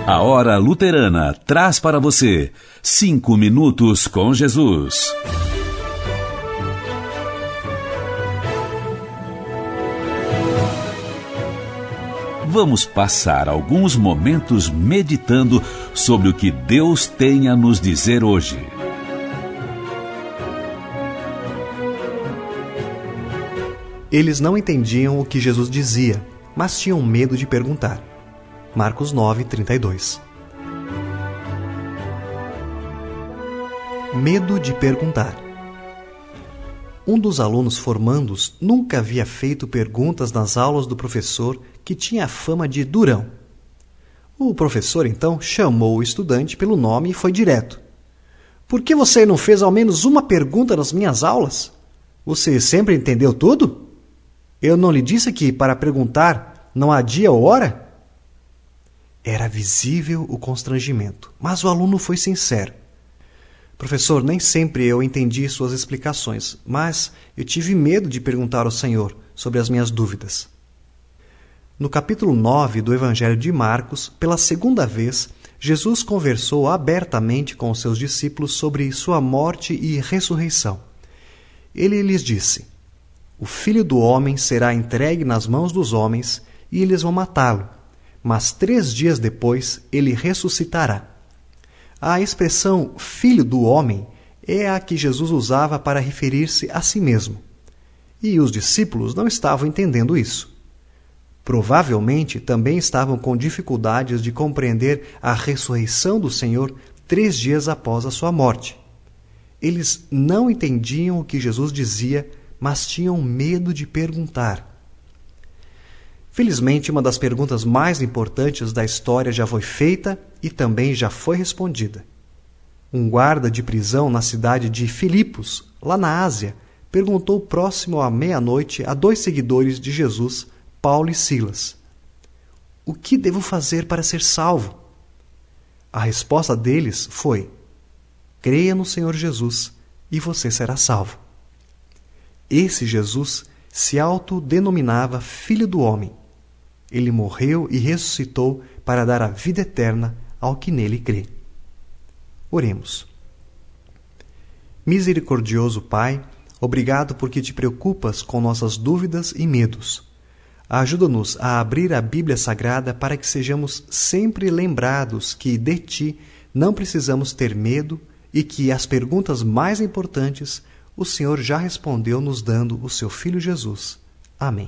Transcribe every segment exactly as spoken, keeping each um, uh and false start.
A Hora Luterana traz para você cinco minutos com Jesus. Vamos passar alguns momentos meditando sobre o que Deus tem a nos dizer hoje. Eles não entendiam o que Jesus dizia, mas tinham medo de perguntar. Marcos nove, trinta e dois. Medo de perguntar. Um dos alunos formandos nunca havia feito perguntas nas aulas do professor, que tinha a fama de durão. O professor, então, chamou o estudante pelo nome e foi direto. Por que você não fez ao menos uma pergunta nas minhas aulas? Você sempre entendeu tudo? Eu não lhe disse que, para perguntar, não há dia ou hora? Era visível o constrangimento, mas o aluno foi sincero. Professor, nem sempre eu entendi suas explicações, mas eu tive medo de perguntar ao Senhor sobre as minhas dúvidas. No capítulo nove do Evangelho de Marcos, pela segunda vez, Jesus conversou abertamente com os seus discípulos sobre sua morte e ressurreição. Ele lhes disse: O Filho do Homem será entregue nas mãos dos homens e eles vão matá-lo, mas três dias depois ele ressuscitará. A expressão Filho do Homem é a que Jesus usava para referir-se a si mesmo. E os discípulos não estavam entendendo isso. Provavelmente também estavam com dificuldades de compreender a ressurreição do Senhor três dias após a sua morte. Eles não entendiam o que Jesus dizia, mas tinham medo de perguntar. Felizmente, uma das perguntas mais importantes da história já foi feita e também já foi respondida. Um guarda de prisão na cidade de Filipos, lá na Ásia, perguntou próximo à meia-noite a dois seguidores de Jesus, Paulo e Silas: O que devo fazer para ser salvo? A resposta deles foi: Creia no Senhor Jesus e você será salvo. Esse Jesus se autodenominava Filho do Homem. Ele morreu e ressuscitou para dar a vida eterna ao que nele crê. Oremos. Misericordioso Pai, obrigado porque te preocupas com nossas dúvidas e medos. Ajuda-nos a abrir a Bíblia Sagrada para que sejamos sempre lembrados que de ti não precisamos ter medo e que as perguntas mais importantes o Senhor já respondeu nos dando o seu Filho Jesus. Amém.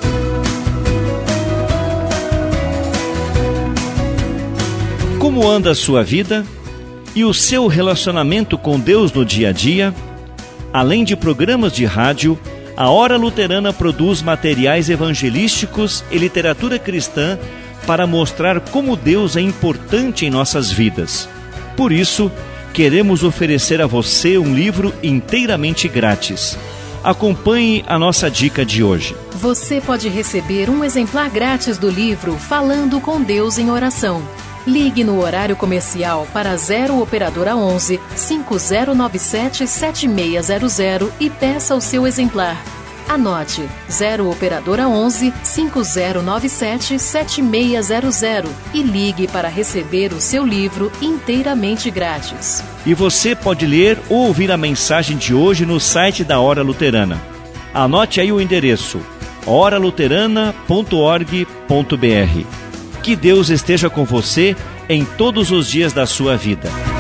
Como anda a sua vida e o seu relacionamento com Deus no dia a dia? Além de programas de rádio, a Hora Luterana produz materiais evangelísticos e literatura cristã para mostrar como Deus é importante em nossas vidas. Por isso, queremos oferecer a você um livro inteiramente grátis. Acompanhe a nossa dica de hoje. Você pode receber um exemplar grátis do livro Falando com Deus em Oração. Ligue no horário comercial para zero Operadora onze, cinco zero nove sete, sete seis zero zero e peça o seu exemplar. Anote: zero Operadora onze, cinco zero nove sete, sete seis zero zero e ligue para receber o seu livro inteiramente grátis. E você pode ler ou ouvir a mensagem de hoje no site da Hora Luterana. Anote aí o endereço: hora luterana ponto org ponto br. Que Deus esteja com você em todos os dias da sua vida.